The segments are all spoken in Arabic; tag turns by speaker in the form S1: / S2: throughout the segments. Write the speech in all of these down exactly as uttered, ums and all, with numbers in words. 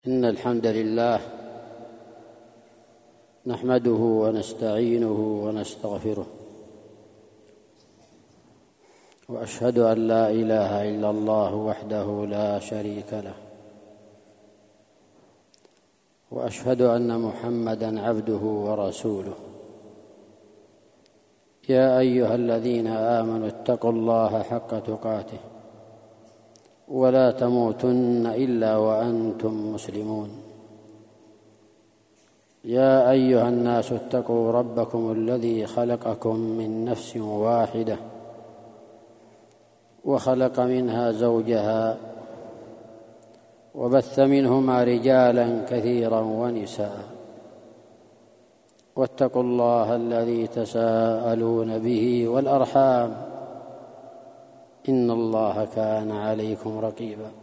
S1: إن الحمد لله نحمده ونستعينه ونستغفره، وأشهد أن لا إله إلا الله وحده لا شريك له، وأشهد أن محمدًا عبده ورسوله. يا أيها الذين آمنوا اتقوا الله حق تقاته ولا تموتن إلا وأنتم مسلمون. يا أيها الناس اتقوا ربكم الذي خلقكم من نفس واحدة وخلق منها زوجها وبث منهما رجالا كثيرا ونساء، واتقوا الله الذي تساءلون به والأرحام إن الله كان عليكم رقيبا.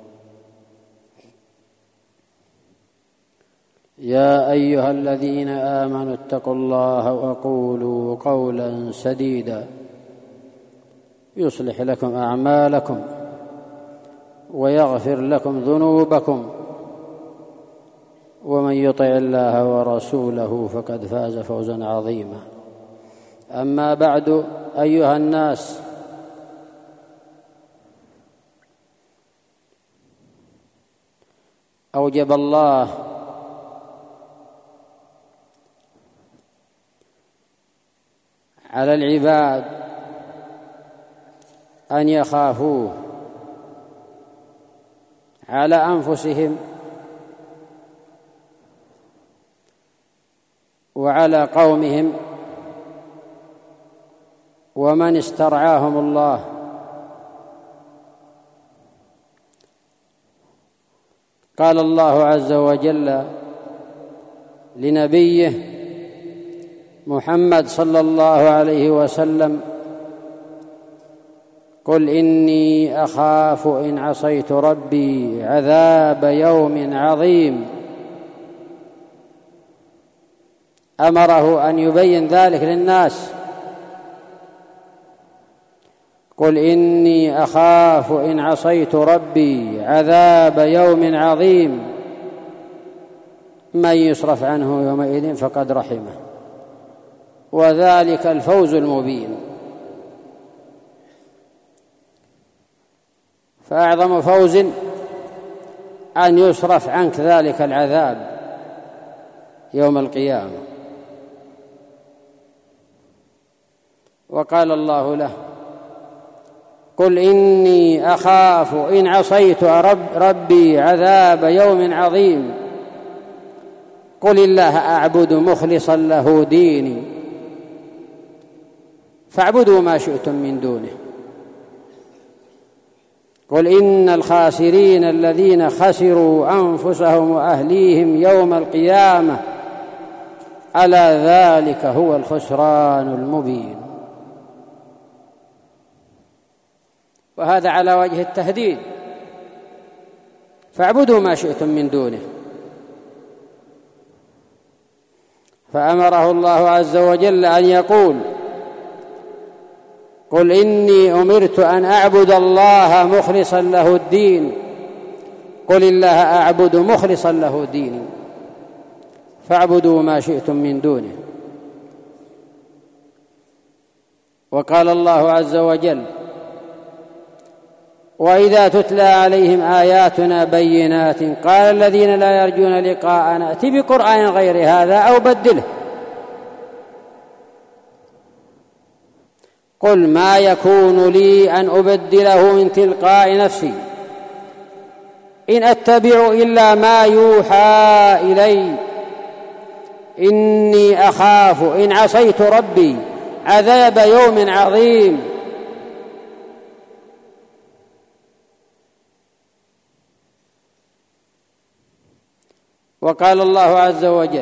S1: يا أيها الذين آمنوا اتقوا الله وقولوا قولا سديدا يصلح لكم أعمالكم ويغفر لكم ذنوبكم، ومن يطع الله ورسوله فقد فاز فوزا عظيما. أما بعد، أيها الناس، أوجب الله على العباد أن يخافوه على أنفسهم وعلى قومهم ومن استرعاهم الله. قال الله عز وجل لنبيه محمد صلى الله عليه وسلم: قل إني أخاف إن عصيت ربي عذاب يوم عظيم. أمره أن يبين ذلك للناس. قل إني أخاف إن عصيت ربي عذاب يوم عظيم، من يصرف عنه يومئذ فقد رحمه، وذلك الفوز المبين. فأعظم فوز أن يصرف عنك ذلك العذاب يوم القيامة. وقال الله له: قل إني أخاف إن عصيت رب ربي عذاب يوم عظيم. قل الله أعبد مخلصا له ديني فاعبدوا ما شئتم من دونه. قل إن الخاسرين الذين خسروا أنفسهم وأهليهم يوم القيامة ألا ذلك هو الخسران المبين. وهذا على وجه التهديد، فاعبدوا ما شئتم من دونه. فأمره الله عز وجل أن يقول: قل إني أمرت أن أعبد الله مخلصا له الدين. قل الله أعبد مخلصا له ديني فاعبدوا ما شئتم من دونه. وقال الله عز وجل: وإذا تتلى عليهم آياتنا بينات قال الذين لا يرجون لقاءنا ائت بقرآن غير هذا أو بدله. قل ما يكون لي أن أبدله من تلقاء نفسي إن أتبع إلا ما يوحى إلي إني أخاف إن عصيت ربي عذاب يوم عظيم. وقال الله عز وجل: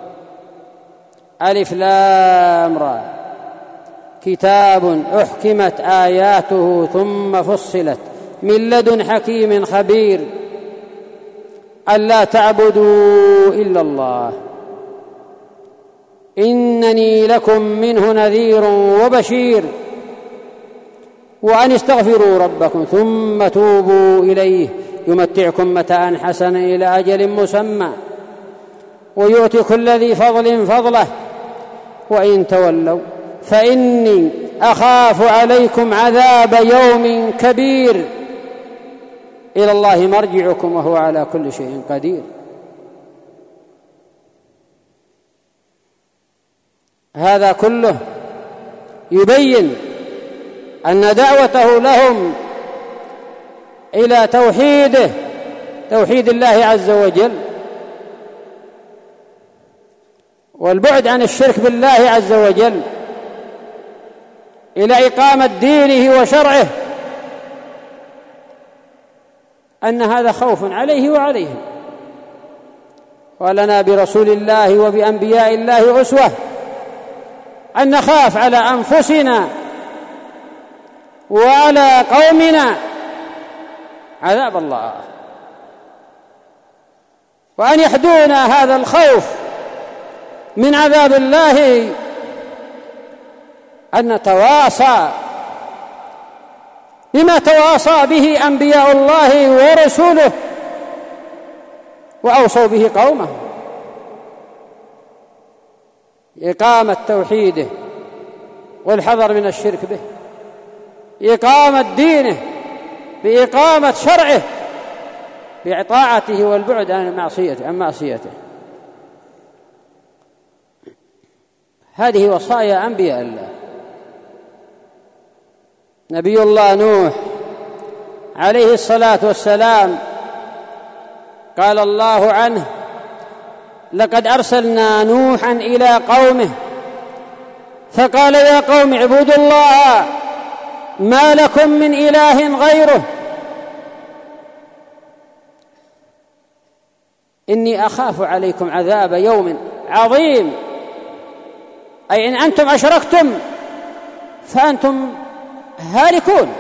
S1: ألف لام را كتاب أحكمت آياته ثم فصلت من لدن حكيم خبير ألا تعبدوا إلا الله إنني لكم منه نذير وبشير وأن استغفروا ربكم ثم توبوا إليه يمتعكم متاعا حسنا إلى أجل مسمى ويؤتي كل ذي فضل فضله وإن تولوا فإني أخاف عليكم عذاب يوم كبير إلى الله مرجعكم وهو على كل شيء قدير. هذا كله يبين أن دعوته لهم إلى توحيده توحيد الله عز وجل والبعد عن الشرك بالله عز وجل إلى إقامة دينه وشرعه، أن هذا خوف عليه وعليهم. ولنا برسول الله وبأنبياء الله أسوة أن نخاف على أنفسنا وعلى قومنا عذاب الله، وأن يحدونا هذا الخوف من عذاب الله أن نتواصى بما تواصى به أنبياء الله ورسوله وأوصوا به قومه، إقامة توحيده والحذر من الشرك به، إقامة دينه بإقامة شرعه بطاعته والبعد عن معصيته عن معصيته. هذه وصايا أنبياء الله. نبي الله نوح عليه الصلاة والسلام قال الله عنه: لقد أرسلنا نوحا إلى قومه فقال يا قوم اعبدوا الله ما لكم من إله غيره إني أخاف عليكم عذاب يوم عظيم، أي إن أنتم أشركتم فأنتم هالكون،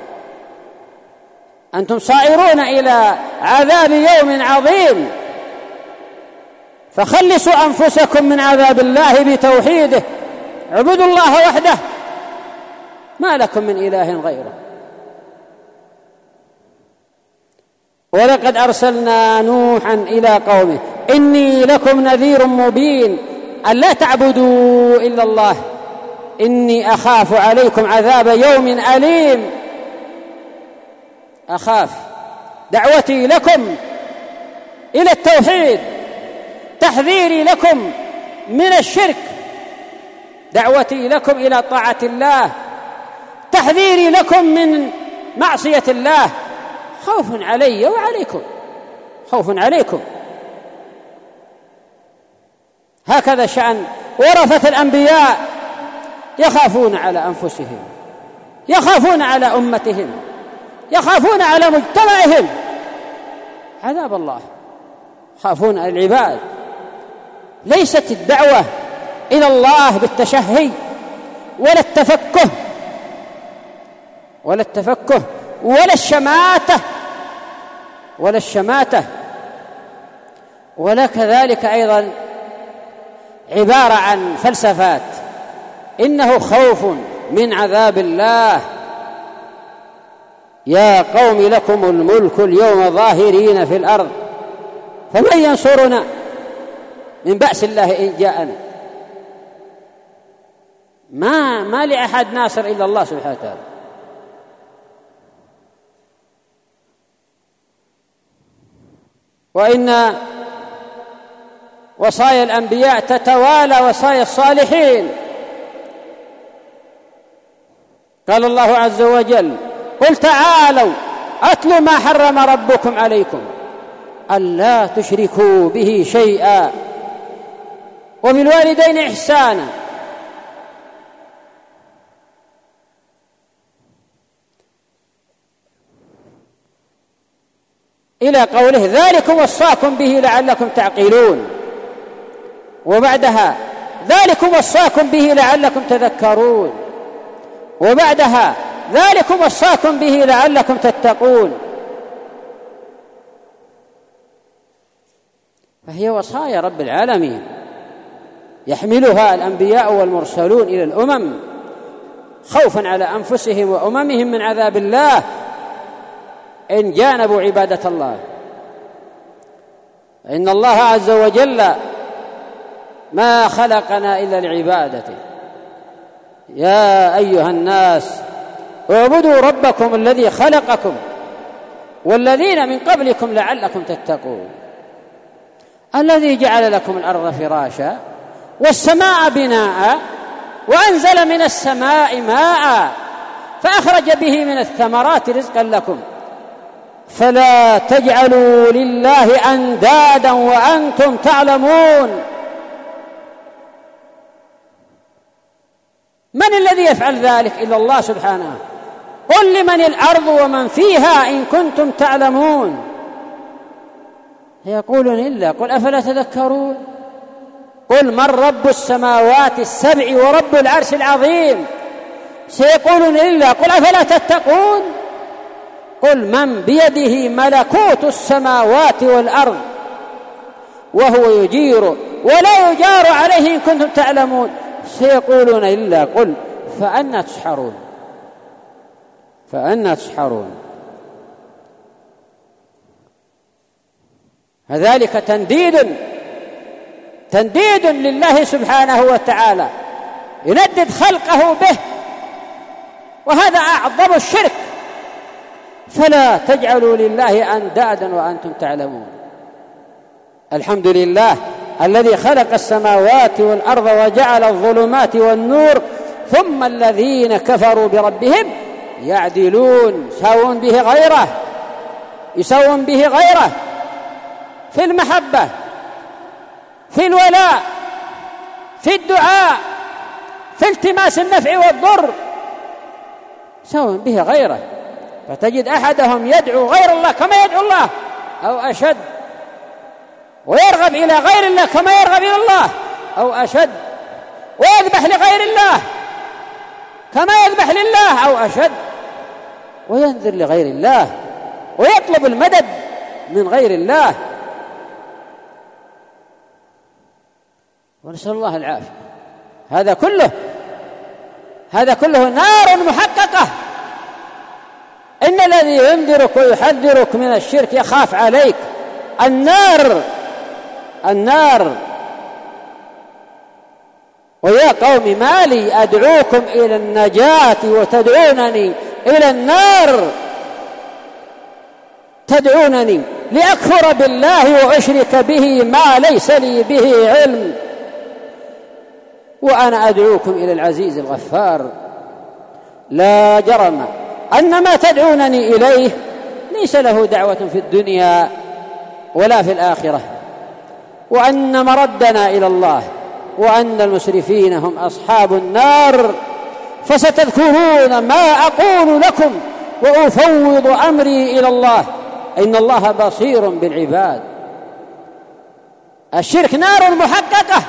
S1: أنتم صائرون إلى عذاب يوم عظيم، فخلصوا أنفسكم من عذاب الله بتوحيده، اعبدوا الله وحده ما لكم من إله غيره. ولقد أرسلنا نوحا إلى قومه إني لكم نذير مبين أن لا تعبدوا إلا الله إني أخاف عليكم عذاب يوم أليم. أخاف، دعوتي لكم إلى التوحيد، تحذيري لكم من الشرك، دعوتي لكم إلى طاعة الله، تحذيري لكم من معصية الله، خوف علي وعليكم، خوف عليكم. هكذا شأن ورثة الأنبياء، يخافون على أنفسهم، يخافون على أمتهم، يخافون على مجتمعهم عذاب الله، يخافون على العباد. ليست الدعوة إلى الله بالتشهي ولا التفكه ولا التفكه ولا الشماتة ولا الشماتة ولا كذلك أيضا عبارة عن فلسفات، إنه خوف من عذاب الله. يا قوم لكم الملك اليوم ظاهرين في الأرض فمن ينصرنا من بأس الله إن جاءنا. ما ما لأحد ناصر إلا الله سبحانه وتعالى. وإن وصايا الأنبياء تتوالى وصايا الصالحين. قال الله عز وجل: قل تعالوا أتل ما حرم ربكم عليكم ألا تشركوا به شيئا وبالوالدين إحسانا. إلى قوله: ذلكم وصاكم به لعلكم تعقلون. وبعدها: ذلكم وصاكم به لعلكم تذكرون. وبعدها: ذلكم وصاكم به لعلكم تتقون. فهي وصايا رب العالمين يحملها الأنبياء والمرسلون إلى الأمم خوفا على أنفسهم وأممهم من عذاب الله، إن جانبوا عبادة الله. إن الله عز وجل ما خلقنا إلا لعبادته. يا أيها الناس اعبدوا ربكم الذي خلقكم والذين من قبلكم لعلكم تتقون، الذي جعل لكم الأرض فراشا والسماء بناء وأنزل من السماء ماء فأخرج به من الثمرات رزقا لكم فلا تجعلوا لله أندادا وأنتم تعلمون. من الذي يفعل ذلك إلا الله سبحانه؟ قل لمن الأرض ومن فيها إن كنتم تعلمون. يقولون إلا، قل أفلا تذكرون؟ قل من رب السماوات السبع ورب العرش العظيم. سيقولون إلا، قل أفلا تتقون؟ قل من بيده ملكوت السماوات والأرض وهو يجير ولا يجار عليه إن كنتم تعلمون. سيقولون إلا، قل فأنى تسحرون فأنى تسحرون. فذلك تنديد تنديد لله سبحانه وتعالى، يندد خلقه به، وهذا أعظم الشرك. فلا تجعلوا لله أندادا وأنتم تعلمون. الحمد لله الذي خلق السماوات والأرض وجعل الظلمات والنور ثم الذين كفروا بربهم يعدلون، يساوون به غيره يساوون به غيره في المحبة، في الولاء، في الدعاء، في التماس النفع والضر، يساوون به غيره. فتجد أحدهم يدعو غير الله كما يدعو الله أو أشد، ويرغب إلى غير الله كما يرغب إلى الله أو أشد، ويذبح لغير الله كما يذبح لله أو أشد، وينذر لغير الله ويطلب المدد من غير الله. ونسأل الله العافية. هذا كله هذا كله نار محققة. إن الذي ينذرك ويحذرك من الشرك يخاف عليك النار النار ويا قوم ما لي أدعوكم إلى النجاة وتدعونني إلى النار، تدعونني لأكفر بالله وأشرك به ما ليس لي به علم، وأنا أدعوكم إلى العزيز الغفار. لا جرم أن ما تدعونني إليه ليس له دعوة في الدنيا ولا في الآخرة، وأن مردنا إلى الله، وأن المسرفين هم أصحاب النار. فستذكرون ما أقول لكم وأفوض أمري إلى الله إن الله بصير بالعباد. الشرك نار محققة،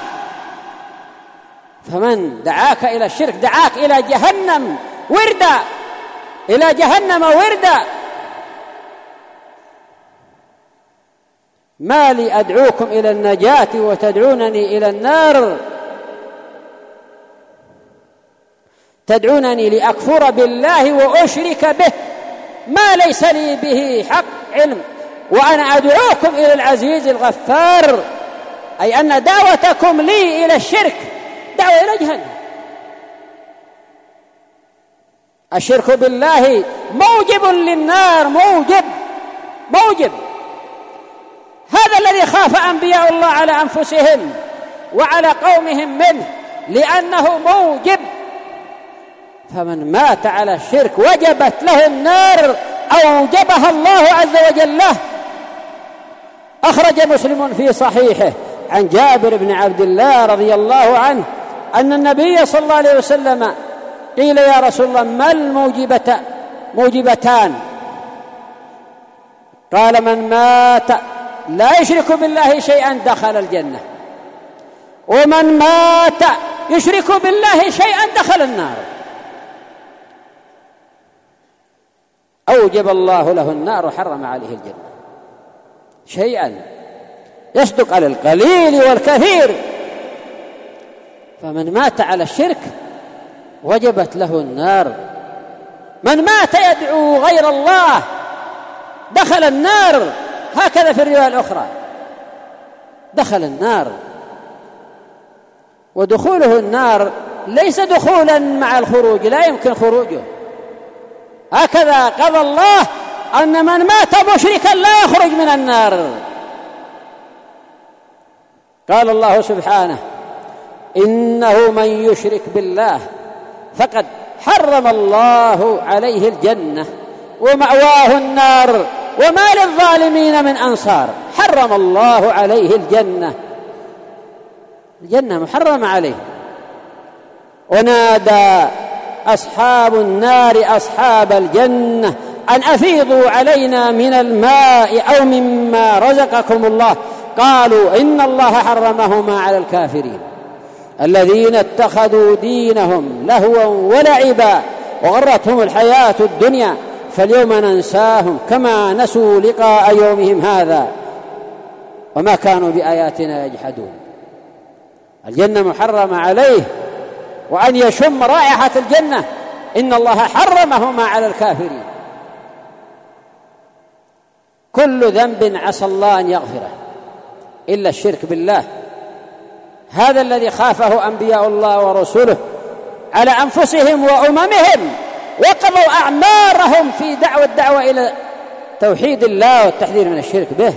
S1: فمن دعاك إلى الشرك دعاك إلى جهنم وردا إلى جهنم وردا. ما لي أدعوكم إلى النجاة وتدعونني إلى النار، تدعونني لأكفر بالله وأشرك به ما ليس لي به حق علم، وأنا أدعوكم إلى العزيز الغفار. أي أن دعوتكم لي إلى الشرك دعوة إلى جهنم. الشرك بالله موجب للنار، موجب موجب هذا الذي خاف أنبياء الله على أنفسهم وعلى قومهم منه، لأنه موجب. فمن مات على الشرك وجبت له النار، أوجبها الله عز وجل له. أخرج مسلم في صحيحه عن جابر بن عبد الله رضي الله عنه أن النبي صلى الله عليه وسلم قيل يا رسول الله ما الموجبة موجبتان؟ قال من مات لا يشرك بالله شيئا دخل الجنة، ومن مات يشرك بالله شيئا دخل النار. أوجب الله له النار وحرم عليه الجنة. شيئا يصدق على القليل والكثير. فمن مات على الشرك وجبت له النار. من مات يدعو غير الله دخل النار، هكذا في الرواية الأخرى دخل النار. ودخوله النار ليس دخولا مع الخروج، لا يمكن خروجه، هكذا قضى الله أن من مات مشركا لا يخرج من النار. قال الله سبحانه: إنه من يشرك بالله فقد حرم الله عليه الجنة ومأواه النار وما للظالمين من أنصار. حرم الله عليه الجنة، الجنة محرمة عليه. ونادى أصحاب النار أصحاب الجنة أن أفيضوا علينا من الماء أو مما رزقكم الله، قالوا إن الله حرمهما على الكافرين الذين اتخذوا دينهم لهوا ولعبا وغرتهم الحياة الدنيا فاليوم ننساهم كما نسوا لقاء يومهم هذا وما كانوا بآياتنا يجحدون. الجنة محرمة عليه، وأن يشم رائحة الجنة إن الله حرمهما على الكافرين. كل ذنب عسى الله أن يغفره إلا الشرك بالله، هذا الذي خافه أنبياء الله ورسله على أنفسهم وأممهم، وقضوا أعمارهم في دعوة الدعوة إلى توحيد الله والتحذير من الشرك به.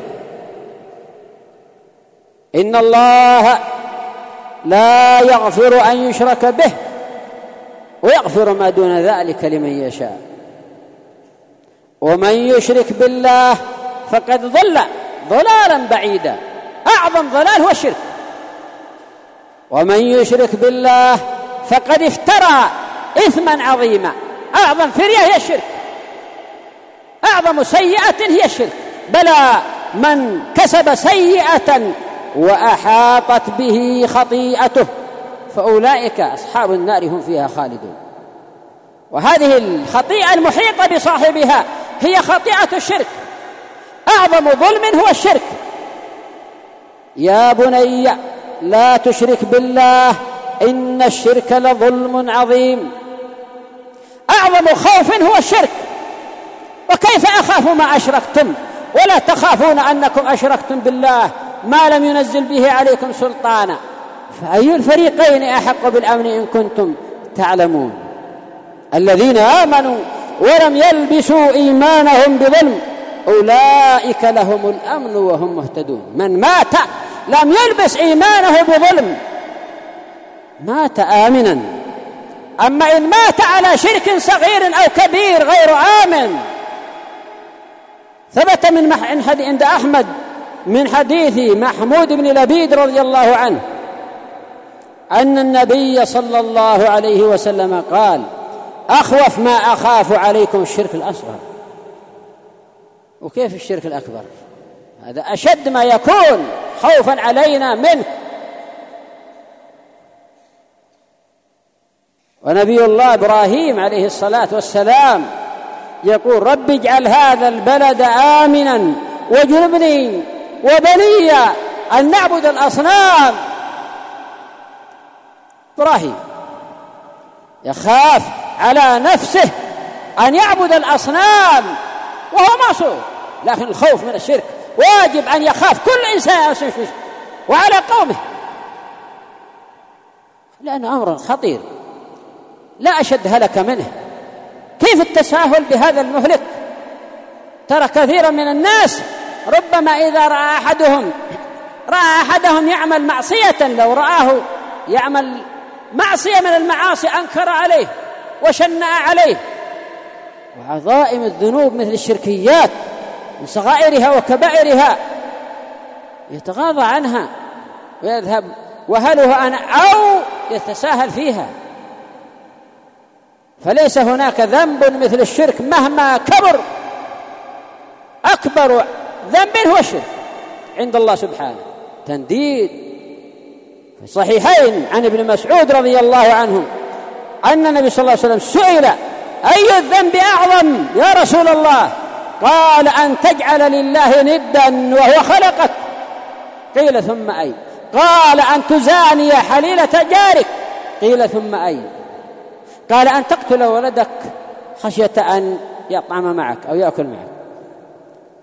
S1: إن الله لا يغفر أن يشرك به ويغفر ما دون ذلك لمن يشاء، ومن يشرك بالله فقد ضل ضلالا بعيدا. أعظم ضلال هو الشرك. ومن يشرك بالله فقد افترى إثما عظيما. أعظم فرية هي الشرك، أعظم سيئة هي الشرك. بلى من كسب سيئة وأحاطت به خطيئته فأولئك أصحاب النار هم فيها خالدون. وهذه الخطيئة المحيطة بصاحبها هي خطيئة الشرك. أعظم ظلم هو الشرك. يا بني لا تشرك بالله إن الشرك لظلم عظيم. أعظم خوف هو الشرك. وكيف أخاف ما أشركتم ولا تخافون أنكم أشركتم بالله ما لم ينزل به عليكم سلطانا، فأي الفريقين أحق بالأمن إن كنتم تعلمون. الذين آمنوا ولم يلبسوا إيمانهم بظلم أولئك لهم الأمن وهم مهتدون. من مات لم يلبس إيمانه بظلم مات آمنا، أما إن مات على شرك صغير أو كبير غير آمن. ثبت من عند أحمد من حديث محمود بن لبيد رضي الله عنه أن النبي صلى الله عليه وسلم قال: أخوف ما أخاف عليكم الشرك الأصغر. وكيف الشرك الأكبر؟ هذا أشد ما يكون خوفا علينا منه. ونبي الله إبراهيم عليه الصلاة والسلام يقول: رب اجعل هذا البلد آمنا واجنبني وبني أن نعبد الأصنام. إبراهيم يخاف على نفسه أن يعبد الأصنام وهو معصوم، لكن الخوف من الشرك واجب أن يخاف كل إنسان وعلى قومه، لأنه أمر خطير لا أشد هلك منه. كيف التساهل بهذا المهلك؟ ترى كثيرا من الناس ربما إذا رأى أحدهم رأى أحدهم يعمل معصية، لو رآه يعمل معصية من المعاصي أنكر عليه وشنأ عليه. وعظائم الذنوب مثل الشركيات من صغائرها وكبائرها يتغاضى عنها ويذهب وهلها أنا أو يتساهل فيها. فليس هناك ذنب مثل الشرك مهما كبر. أكبر ذنب هو الشرك عند الله سبحانه. تنديد في الصحيحين عن ابن مسعود رضي الله عنه أن النبي صلى الله عليه وسلم سئل: أي الذنب أعظم يا رسول الله؟ قال: أن تجعل لله ندا وهو خلقك. قيل: ثم أي؟ قال: أن تزاني حليلة جارك. قيل: ثم أي؟ قال: أن تقتل ولدك خشية أن يطعم معك أو يأكل معك.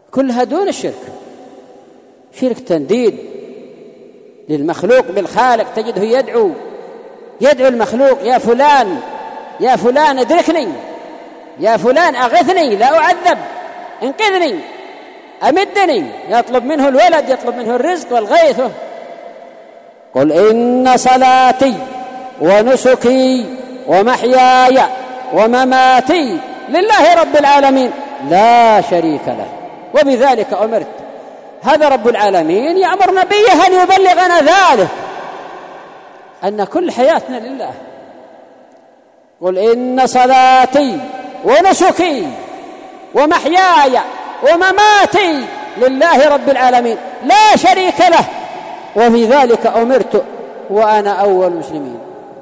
S1: كلها دون الشرك. شرك تنديد للمخلوق بالخالق، تجده يدعو يدعو المخلوق: يا فلان يا فلان ادركني، يا فلان أغثني لا أعذب، انقذني، أمدني. يطلب منه الولد، يطلب منه الرزق والغيث. قل إن صلاتي ونسكي ومحياي ومماتي لله رب العالمين لا شريك له وبذلك أمرت. هذا رب العالمين يأمر نبيه أن يبلغنا ذلك، أن كل حياتنا لله. قل إن صلاتي ونسكي ومحياي ومماتي لله رب العالمين لا شريك له وبذلك أمرت وأنا أول المسلمين.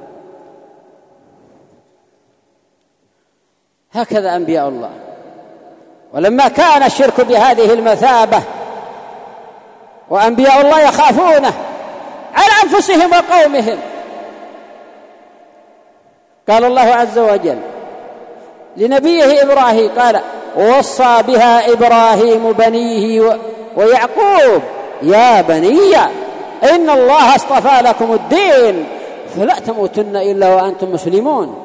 S1: هكذا أنبياء الله. ولما كان الشرك بهذه المثابة وأنبياء الله يخافونه على أنفسهم وقومهم، قال الله عز وجل لنبيه إبراهيم، قال: ووصى بها إبراهيم بنيه ويعقوب يا بني إن الله اصطفى لكم الدين فلا تموتن إلا وأنتم مسلمون.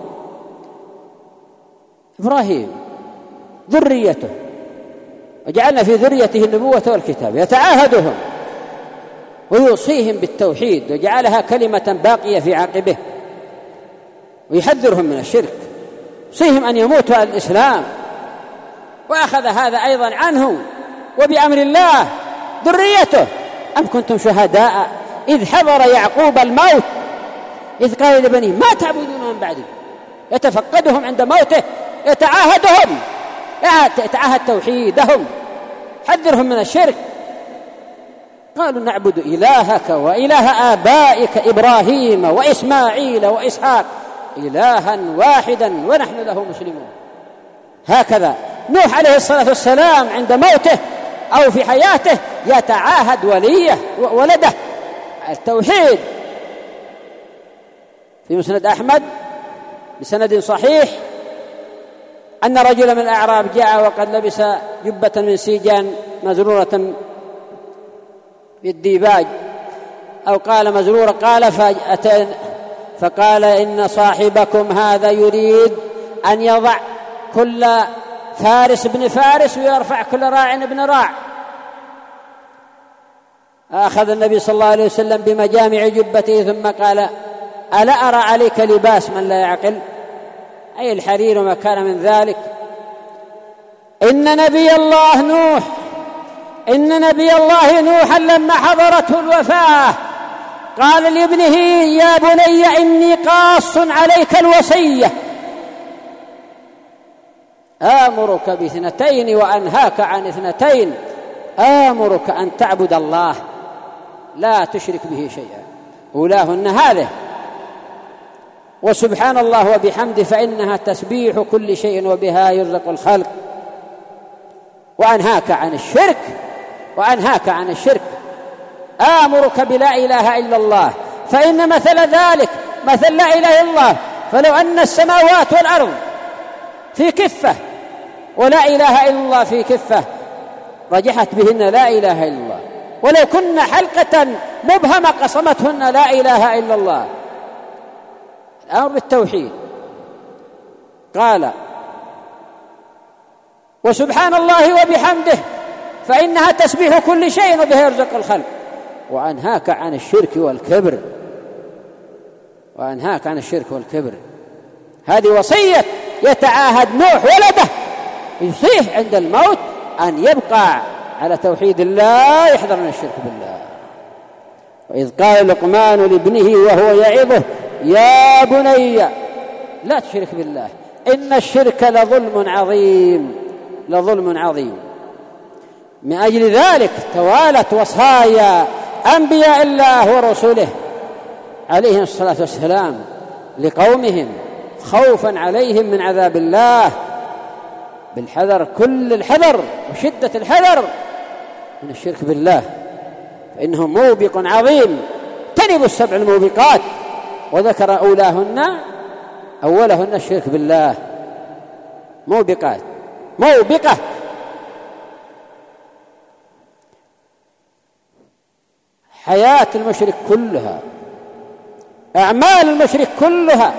S1: إبراهيم ذريته، وجعلنا في ذريته النبوة والكتاب، يتعاهدهم ويوصيهم بالتوحيد، وجعلها كلمة باقية في عقبه، ويحذرهم من الشرك، يوصيهم أن يموتوا على الإسلام. وأخذ هذا أيضا عنه وبأمر الله ذريته. أم كنتم شهداء إذ حضر يعقوب الموت إذ قال لبنيه ما تعبدون من بعدي، يتفقدهم عند موته، يتعاهدهم، يتعاهد توحيدهم، حذرهم من الشرك. قالوا: نعبد إلهك وإله آبائك إبراهيم وإسماعيل وإسحاق إلها واحدا ونحن له مسلمون. هكذا نوح عليه الصلاة والسلام عند موته أو في حياته يتعاهد وليه ولده التوحيد. في مسند أحمد بسند صحيح أن رجلا من الأعراب جاء وقد لبس جبة من سيجان مزرورة بالديباج، أو قال مزرورة، قال فأتى فقال: إن صاحبكم هذا يريد أن يضع كل فارس ابن فارس ويرفع كل راع ابن راع. أخذ النبي صلى الله عليه وسلم بمجامع جبته ثم قال: ألا أرى عليك لباس من لا يعقل، أي الحرير وما كان من ذلك. إن نبي الله نوح إن نبي الله نوحا لما حضرته الوفاة قال لابنه: يا بني إني قاص عليك الوصية، آمرك باثنتين وأنهاك عن اثنتين، آمرك أن تعبد الله لا تشرك به شيئا، أولاهن هذه، وسبحان الله وبحمده فإنها تسبيح كل شيء وبها يرزق الخلق، وأنهاك عن الشرك وأنهاك عن الشرك آمرك بلا إله إلا الله، فإن مثل ذلك مثل لا إله إلا الله، فلو أن السماوات والأرض في كفة ولا إله إلا الله في كفة رجحت بهن لا إله إلا الله، ولو كن حلقة مبهمة قصمتهن لا إله إلا الله. الأمر بالتوحيد. قال: وسبحان الله وبحمده فإنها تسبيح كل شيء وبها يرزق الخلق، وأنهاك عن الشرك والكبر وأنهاك عن الشرك والكبر. هذه وصية يتعاهد نوح ولده، يصيح عند الموت أن يبقى على توحيد الله، يحذر من الشرك بالله. وإذ قال لقمان لابنه وهو يعظه: يا بني لا تشرك بالله إن الشرك لظلم عظيم لظلم عظيم. من أجل ذلك توالت وصايا أنبياء الله ورسله عليهم الصلاة والسلام لقومهم خوفا عليهم من عذاب الله، بالحذر كل الحذر وشدة الحذر من الشرك بالله، فإنه موبق عظيم. اجتنبوا السبع الموبقات، وذكر أولاهن أولهن الشرك بالله. موبقات موبقة حياة المشرك كلها، أعمال المشرك كلها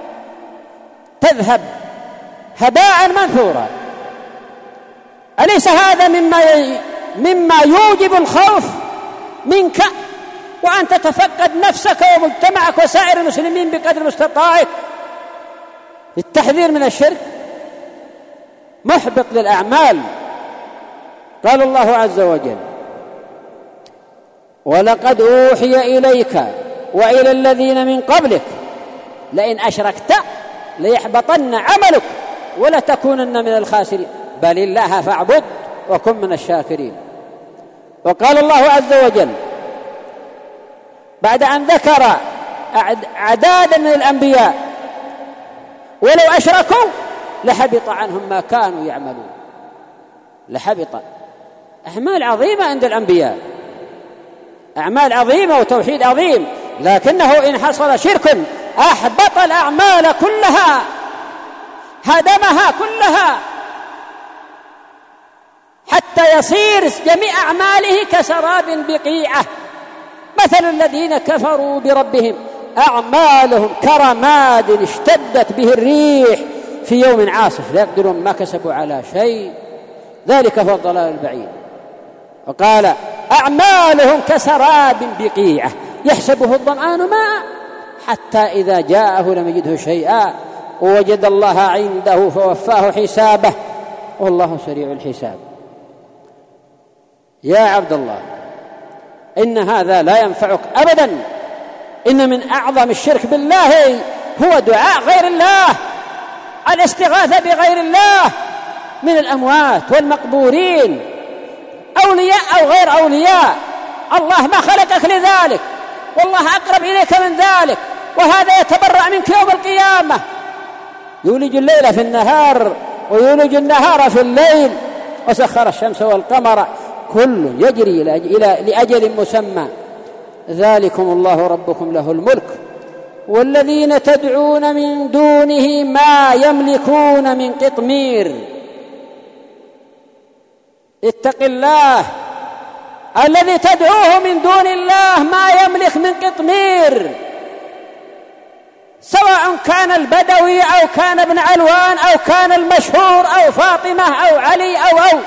S1: تذهب هباء منثورا. أليس هذا مما مما يوجب الخوف منك، وأن تتفقد نفسك ومجتمعك وسائر المسلمين بقدر مستطاعك للتحذير من الشرك؟ محبط للأعمال. قال الله عز وجل: ولقد أوحي إليك وإلى الذين من قبلك لئن أشركت ليحبطن عملك ولتكونن من الخاسرين بل الله فاعبد وكن من الشاكرين. وقال الله عز وجل بعد أن ذكر عدادا من الأنبياء: ولو أشركوا لحبط عنهم ما كانوا يعملون. لحبط، أعمال عظيمة عند الأنبياء، أعمال عظيمة وتوحيد عظيم، لكنه إن حصل شرك أحبط الأعمال كلها، هدمها كلها، حتى يصير جميع أعماله كسراب بقيعة. مثل الذين كفروا بربهم أعمالهم كرماد اشتدت به الريح في يوم عاصف لا يقدرون ما كسبوا على شيء، ذلك هو الضلال البعيد. وقال: أعمالهم كسراب بقيعة يحسبه الظمآن ماء حتى إذا جاءه لم يجده شيئا ووجد الله عنده فوفاه حسابه والله سريع الحساب. يا عبد الله، إن هذا لا ينفعك أبدا. إن من أعظم الشرك بالله هو دعاء غير الله، الاستغاثة بغير الله من الأموات والمقبورين، أولياء أو غير أولياء. الله ما خلقك لذلك، والله أقرب إليك من ذلك، وهذا يتبرأ منك يوم القيامة. يولج الليل في النهار ويولج النهار في الليل وسخر الشمس والقمر كل يجري لأجل مسمى ذلكم الله ربكم له الملك والذين تدعون من دونه ما يملكون من قطمير. اتق الله، الذي تدعوه من دون الله ما يملك من قطمير، سواء كان البدوي أو كان ابن علوان أو كان المشهور أو فاطمة أو علي أو أو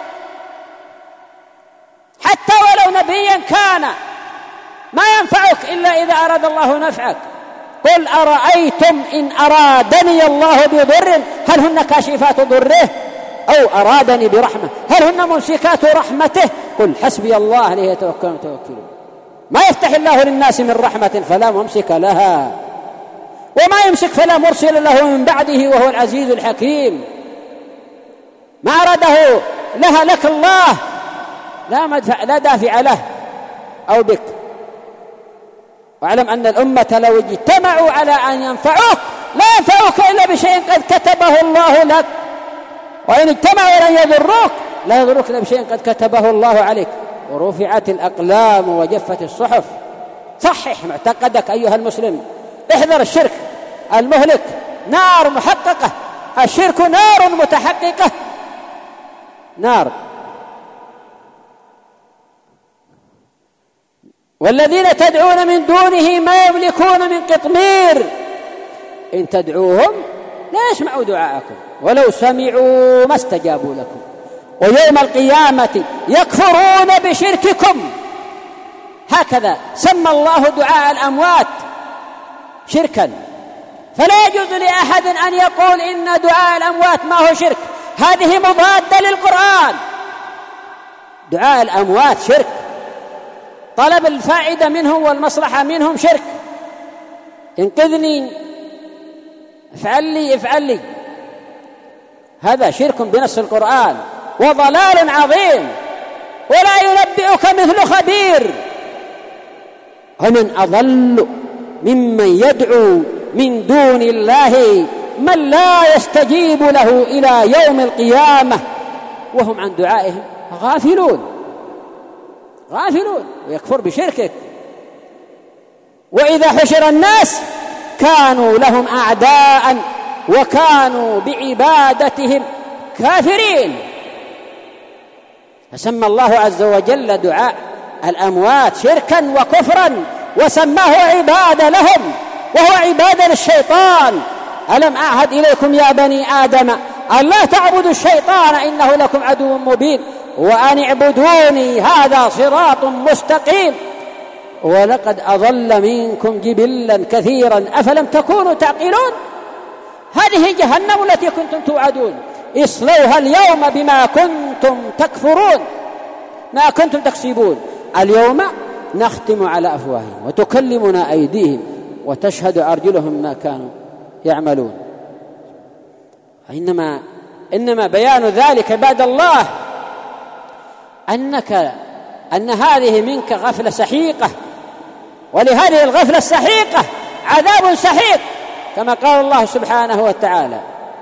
S1: حتى ولو نبيا كان، ما ينفعك إلا إذا أراد الله نفعك. قل أرأيتم إن أرادني الله بضر هل هن كاشفات ضره أو أرادني برحمة هل هن ممسكات رحمته قل حسبي الله عليه يتوكل المتوكلون. ما يفتح الله للناس من رحمة فلا ممسك لها وما يمسك فلا مرسل له من بعده وهو العزيز الحكيم. ما أراده لها لك الله لا مدفع لا دافع له أو بك. واعلم أن الأمة لو اجتمعوا على أن ينفعوك لا ينفعوك إلا بشيء قد كتبه الله لك، وإن اجتمعوا على أن يضروك لا يضروك إلا بشيء قد كتبه الله عليك. ورفعت الأقلام وجفت الصحف. صحح معتقدك أيها المسلم، احذر الشرك المهلك، نار محققة، الشرك نار متحققة، نار. والذين تدعون من دونه ما يملكون من قطمير إن تدعوهم لا يسمعوا دعاءكم ولو سمعوا ما استجابوا لكم ويوم القيامة يكفرون بشرككم. هكذا سمى الله دعاء الأموات شركا، فلا يجوز لأحد أن يقول إن دعاء الأموات ما هو شرك، هذه مضادة للقرآن. دعاء الأموات شرك، طلب الفائدة منهم والمصلحة منهم شرك، انقذني افعل لي افعل لي، هذا شرك بنص القرآن وضلال عظيم، ولا ينبئك مثل خبير. ومن أضل ممن يدعو من دون الله من لا يستجيب له إلى يوم القيامة وهم عن دعائهم غافلون غافلون ويكفر بشركك. وإذا حشر الناس كانوا لهم أعداء وكانوا بعبادتهم كافرين. فسمى الله عز وجل دعاء الأموات شركا وكفرا وسماه عبادة لهم وهو عبادة للشيطان. ألم أعهد إليكم يا بني آدم أن لا تعبدوا الشيطان إنه لكم عدو مبين وأن اعبدوني هذا صراط مستقيم ولقد أضل منكم جبلا كثيرا أفلم تكونوا تعقلون. هذه جهنم التي كنتم توعدون اصلوها اليوم بما كنتم تكفرون ما كنتم تكسبون. اليوم نختم على أفواههم وتكلمنا أيديهم وتشهد أرجلهم ما كانوا يعملون. إنما إنما بيان ذلك عباد الله أنك أن هذه منك غفلة سحيقة، ولهذه الغفلة السحيقة عذاب سحيق كما قال الله سبحانه وتعالى: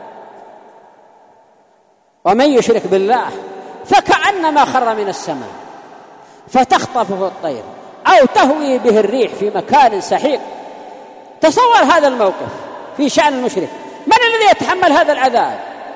S1: ومن يشرك بالله فكأنما خر من السماء فتخطفه الطير أو تهوي به الريح في مكان سحيق. تصور هذا الموقف في شأن المشرك، من الذي يتحمل هذا العذاب؟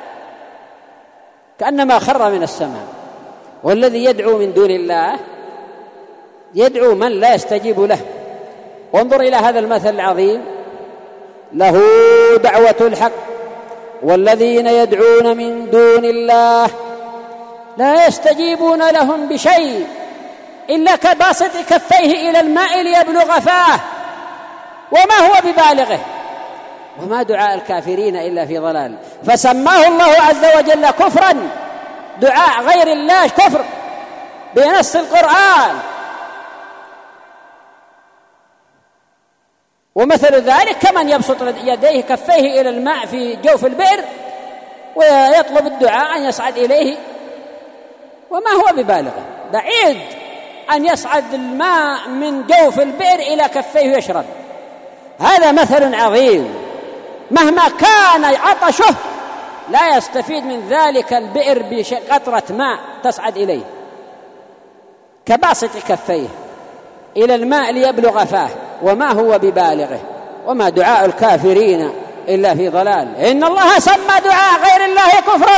S1: كأنما خر من السماء. والذي يدعو من دون الله يدعو من لا يستجيب له. وانظر إلى هذا المثل العظيم: له دعوة الحق والذين يدعون من دون الله لا يستجيبون لهم بشيء إلا كباسط كفيه إلى الماء ليبلغ فاه وما هو ببالغه وما دعاء الكافرين إلا في ضلال. فسماه الله عز وجل كفرا، دعاء غير الله كفر بنص القرآن. ومثل ذلك كمن يبسط يديه كفيه إلى الماء في جوف البئر ويطلب الدعاء أن يصعد إليه وما هو ببالغه. بعيد أن يصعد الماء من جوف البئر إلى كفيه يشرب. هذا مثل عظيم، مهما كان عطشه لا يستفيد من ذلك البئر بقطرة ماء تصعد إليه، كباسط كفيه إلى الماء ليبلغ فاه وما هو ببالغه وما دعاء الكافرين إلا في ضلال. إن الله سمى دعاء غير الله كفرا،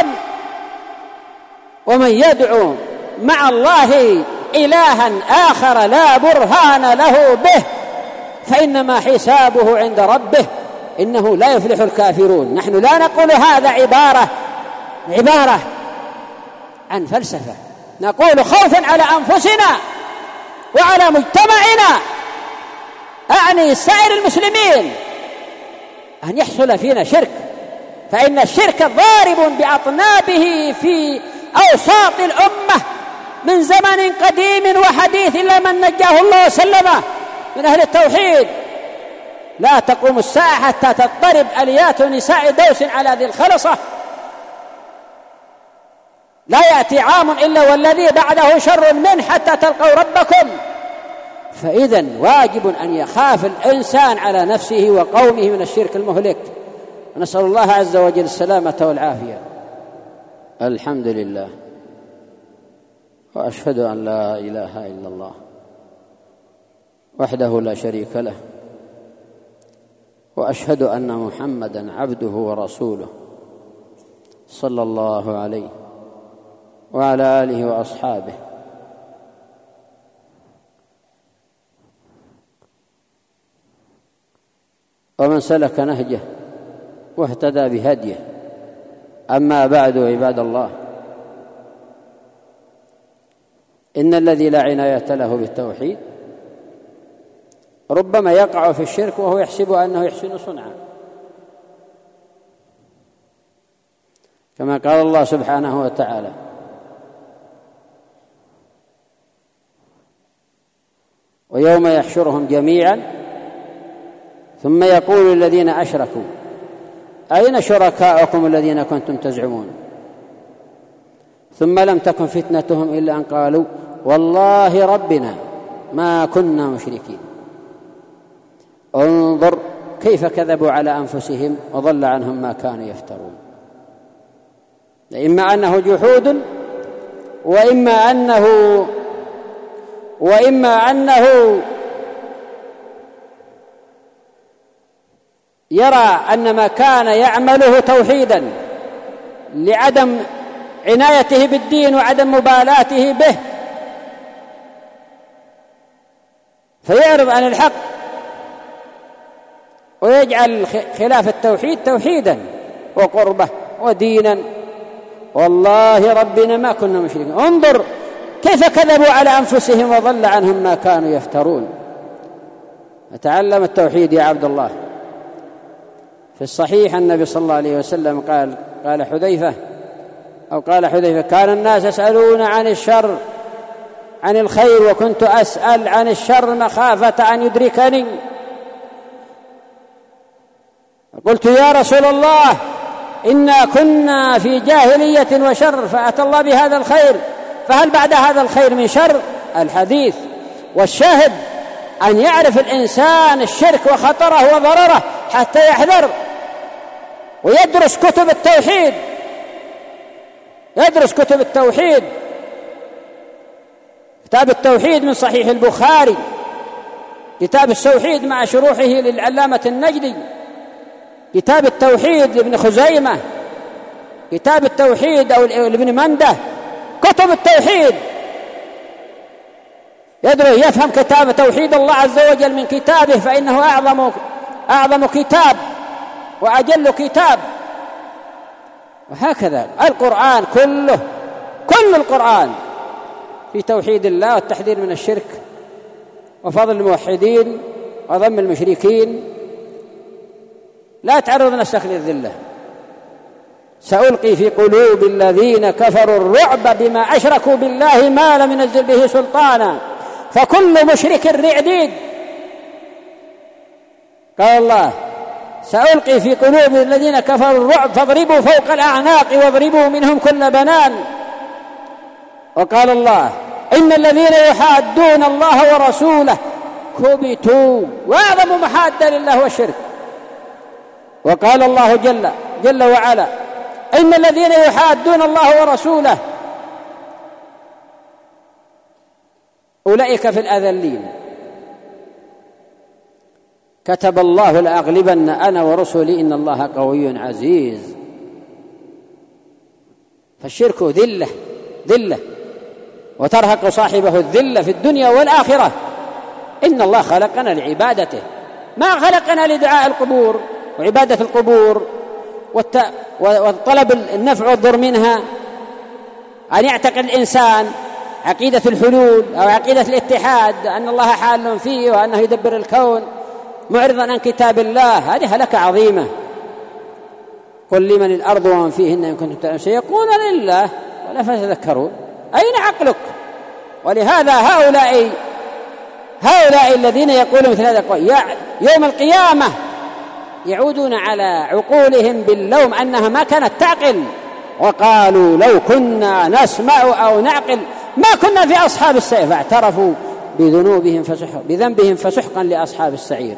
S1: ومن يدعو مع الله إلها آخر لا برهان له به فإنما حسابه عند ربه إنه لا يفلح الكافرون. نحن لا نقول هذا عبارة عبارة عن فلسفة، نقول خوفا على أنفسنا وعلى مجتمعنا، أعني سائر المسلمين، أن يحصل فينا شرك، فإن الشرك ضارب بأطنابه في أوساط الأمة من زمن قديم وحديث إلا من نجاه الله وسلمه من أهل التوحيد. لا تقوم الساعة حتى تضطرب أليات نساء دوس على ذي الخلصة، لا يأتي عام إلا والذي بعده شر منه حتى تلقوا ربكم. فإذن واجب أن يخاف الإنسان على نفسه وقومه من الشرك المهلك. نسأل الله عز وجل السلامة والعافية. الحمد لله، وأشهد أن لا إله إلا الله وحده لا شريك له، وأشهد أن محمدًا عبده ورسوله صلى الله عليه وعلى آله وأصحابه ومن سلك نهجه واهتدى بهديه. أما بعد، عباد الله، إن الذي لا عناية له بالتوحيد ربما يقع في الشرك وهو يحسب أنه يحسن صنعا، كما قال الله سبحانه وتعالى: ويوم يحشرهم جميعا ثم يقول الذين أشركوا أين شركاؤكم الذين كنتم تزعمون ثم لم تكن فتنتهم إلا أن قالوا والله ربنا ما كنا مشركين. انظر كيف كذبوا على أنفسهم وضل عنهم ما كانوا يفترون. إما أنه جحود وإما أنه وإما أنه يرى أن ما كان يعمله توحيدا لعدم عنايته بالدين وعدم مبالاته به فيعرض عن الحق ويجعل خلاف التوحيد توحيدا وقربة ودينا. والله ربنا ما كنا مشركين. انظر كيف كذبوا على أنفسهم وضل عنهم ما كانوا يفترون. فتعلم التوحيد يا عبد الله. في الصحيح النبي صلى الله عليه وسلم قال قال حذيفة أو قال حذيفة كان الناس يسألون عن الشر عن الخير وكنت أسأل عن الشر مخافة أن يدركني. قلت يا رسول الله إنا كنا في جاهلية وشر فأتى الله بهذا الخير فهل بعد هذا الخير من شر؟ الحديث والشاهد أن يعرف الإنسان الشرك وخطره وضرره حتى يحذر ويدرس كتب التوحيد يدرس كتب التوحيد. كتاب التوحيد من صحيح البخاري، كتاب التوحيد مع شروحه للعلامة النجدي، كتاب التوحيد لابن خزيمة، كتاب التوحيد أو لابن منده، كتب التوحيد يدرس يفهم كتاب توحيد الله عز وجل من كتابه فإنه أعظم أعظم كتاب وأجل كتاب. وهكذا القرآن كله كل القرآن في توحيد الله والتحذير من الشرك وفضل الموحدين وذم المشركين. لا تعرض نفسك للذلة. سألقي في قلوب الذين كفروا الرعب بما أشركوا بالله ما لم ينزل به سلطانا فكل مشرك رعديد. قال الله سألقي في قلوب الذين كفروا الرعب فاضربوا فوق الأعناق واضربوا منهم كل بنان. وقال الله إن الذين يحادون الله ورسوله كبتوا وأعظم محادة لله هو الشرك. وقال الله جل, جل وعلا إن الذين يحادون الله ورسوله أولئك في الأذلين كتب الله لأغلبن أنا ورسلي إن الله قوي عزيز. فالشرك ذلة ذلة وترهق صاحبه الذلة في الدنيا والآخرة. إن الله خلقنا لعبادته ما خلقنا لدعاء القبور وعبادة القبور وطلب النفع والضر منها. أن يعتقد الإنسان عقيدة الحلول أو عقيدة الاتحاد أن الله حال فيه وأنه يدبر الكون معرضا عن كتاب الله، هذه هلكة عظيمة. قل لمن الأرض ومن فيهن إن كنتم تعلمون سيقولون لله ولا فتذكرون. أين عقلك؟ ولهذا هؤلاء هؤلاء الذين يقولون مثل هذا يوم القيامة يعودون على عقولهم باللوم أنها ما كانت تعقل وقالوا لو كنا نسمع أو نعقل ما كنا في أصحاب السعير فاعترفوا بذنوبهم فسحقا بذنبهم فسحقا لأصحاب السعير.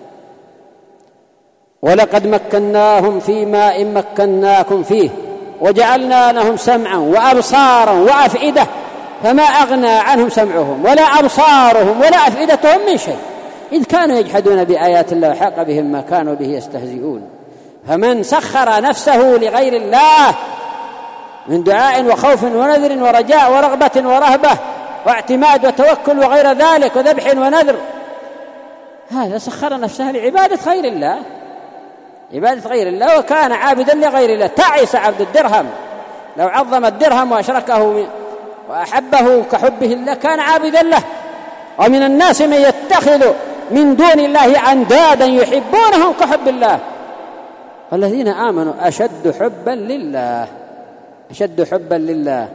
S1: ولقد مكناهم في ماء مكناكم فيه وجعلنا لهم سمعا وأبصارا وأفئدة فما أغنى عنهم سمعهم ولا أبصارهم ولا أفئدتهم من شيء إذ كانوا يجحدون بآيات الله وحاق بهم ما كانوا به يستهزئون. فمن سخر نفسه لغير الله من دعاء وخوف ونذر ورجاء ورغبة ورهبة واعتماد وتوكل وغير ذلك وذبح ونذر هذا سخر نفسه لعبادة غير الله عبادة غير الله وكان عابدا لغير الله. تعس عبد الدرهم لو عظم الدرهم وأشركه وأحبه كحبه الله كان عابدا له. ومن الناس من يتخذ من دون الله أندادا يحبونهم كحب الله والذين آمنوا أشد حبا لله أشد حبا لله.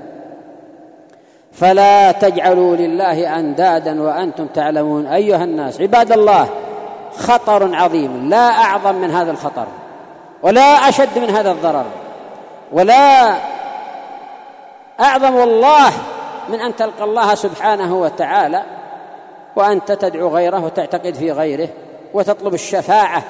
S1: فلا تجعلوا لله أندادا وأنتم تعلمون. أيها الناس عباد الله خطر عظيم لا أعظم من هذا الخطر ولا أشد من هذا الضرر ولا أعظم والله من أن تلقى الله سبحانه وتعالى وأنت تدعو غيره وتعتقد في غيره وتطلب الشفاعة.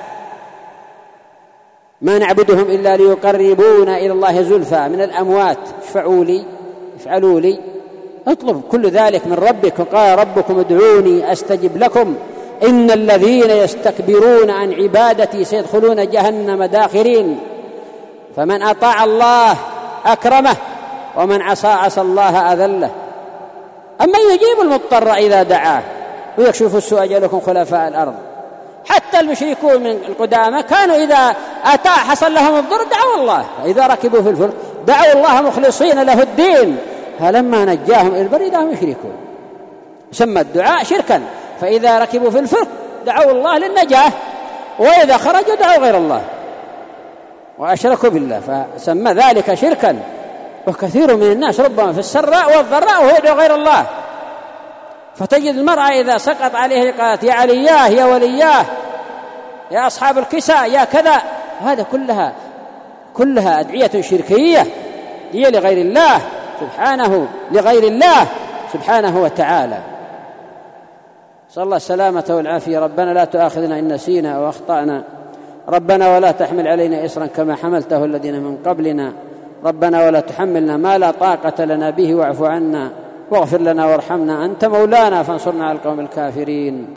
S1: ما نعبدهم إلا ليقربونا إلى الله زلفى من الأموات اشفعوا لي افعلوا لي. اطلب كل ذلك من ربك. وقال ربكم ادعوني أستجب لكم إن الذين يستكبرون عن عبادتي سيدخلون جهنم داخرين. فمن أطاع الله أكرمه ومن عصى عصى الله أذله. أما يجيب المضطر إذا دعاه ويكشف السوء أجعلكم خلفاء الأرض. حتى المشركون من القدامى كانوا إذا أتى حصل لهم الضر دعوا الله، فإذا ركبوا في الفلك دعوا الله مخلصين له الدين، فلما نجاهم إلى البر إذا هم يشركون. سمى الدعاء شركا، فإذا ركبوا في الفلك دعوا الله للنجاة، وإذا خرجوا دعوا غير الله وأشركوا بالله، فسمى ذلك شركا. وكثير من الناس ربما في السراء والضراء وهو يدعو غير الله، فتجد المرأة إذا سقط عليه قالت يا علياه يا ولياه يا أصحاب الكساء يا كذا، وهذا كلها كلها أدعية شركية هي لغير الله سبحانه لغير الله سبحانه وتعالى. صلى الله السلامة والعافية. ربنا لا تؤاخذنا إن نسينا أو أخطأنا، ربنا ولا تحمل علينا إصرا كما حملته الذين من قبلنا، ربنا ولا تحملنا ما لا طاقة لنا به واعف عنا واغفر لنا وارحمنا أنت مولانا فانصرنا على القوم الكافرين.